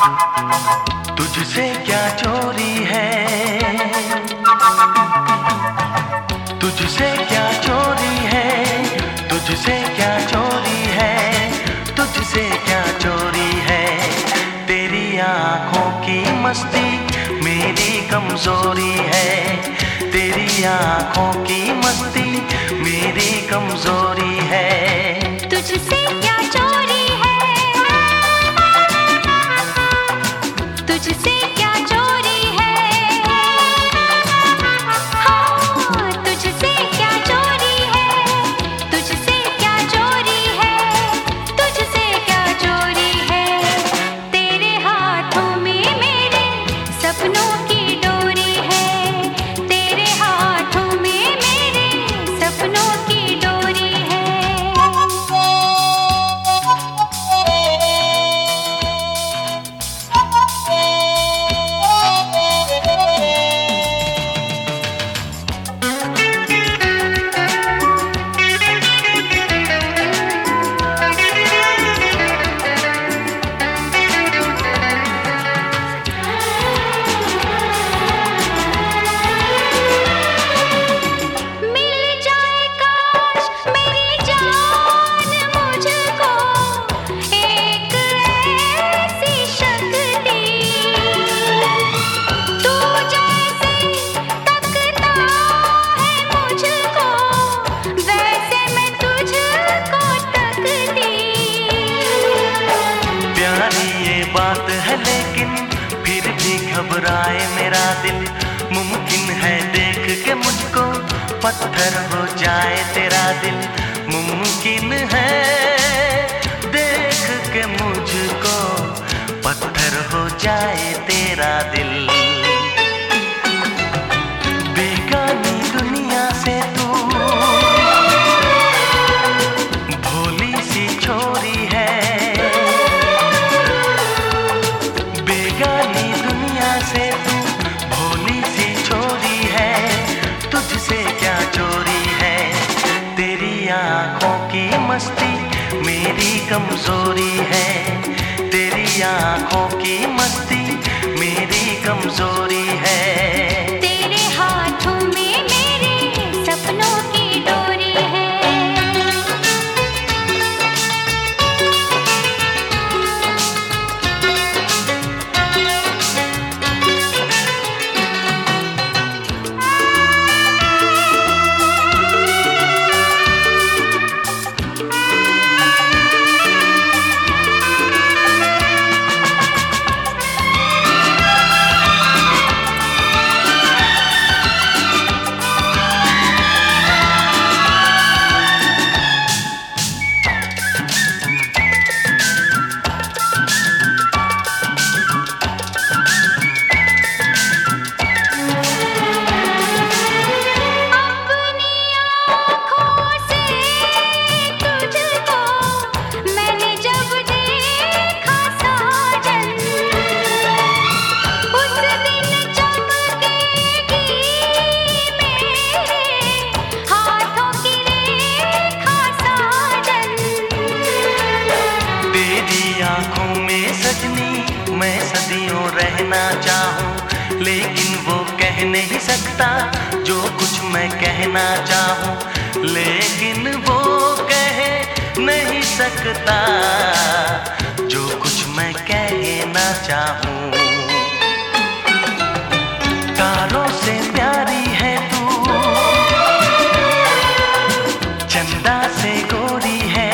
तुझसे क्या चोरी है, तुझसे क्या चोरी है, तुझसे क्या चोरी है, तुझसे क्या चोरी है। तेरी आँखों की मस्ती मेरी कमजोरी है, तेरी आँखों की मस्ती मेरी कमजोरी है। तुझसे क्या चोरी है, तुझसे क्या चोरी है, हाँ तुझसे क्या चोरी है, तुझसे क्या चोरी है, तुझसे क्या चोरी है। तेरे हाथों में मेरे सपनों की डोरी है, तेरे हाथों में मेरे सपनों की डोरी है। बात है लेकिन फिर भी घबराए मेरा दिल। मुमकिन है देख के मुझको पत्थर हो जाए तेरा दिल, मुमकिन है देख के मुझको पत्थर हो जाए तेरा दिल। बेगानी दुनिया से तू भोली सी छोरी है, से तू भोली सी छोरी है, तुझसे क्या चोरी है। तेरी आँखों की मस्ती मेरी कमजोरी है, तेरी आँखों की मस्ती मेरी कमजोरी है। तेरे हाथों में मेरे सपनों की डोरी है। आँखों में सजनी मैं सदियों रहना चाहूँ, लेकिन वो कह नहीं सकता जो कुछ मैं कहना चाहूँ, लेकिन वो कह नहीं सकता जो कुछ मैं कहना चाहूँ। तारों से प्यारी है तू, चंदा से गोरी है,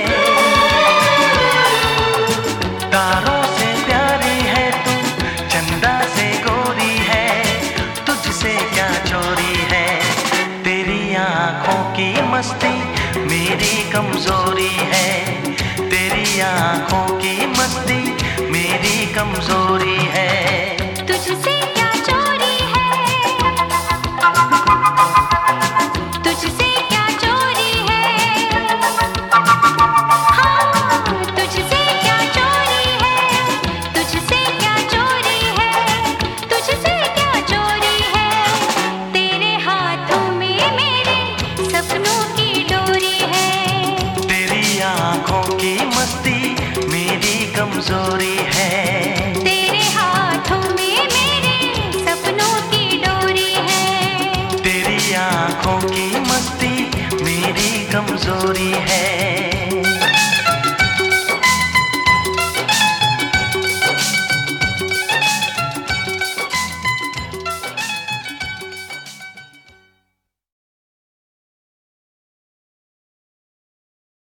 तारों से प्यारी है तू, चंदा से गोरी है, तुझसे क्या चोरी है। तेरी आँखों की मस्ती मेरी कमजोरी है, तेरी आँखों की मस्ती मेरी कमजोरी है। तुझसे क्या चोरी है, तुझसे क्या चोरी है, हाँ तुझसे क्या चोरी है, तुझसे क्या चोरी है, तुझसे क्या चोरी है। तेरे हाथों में मेरे सपनों की डोरी है, तेरी आँखों की मस्ती मेरी कमजोरी है।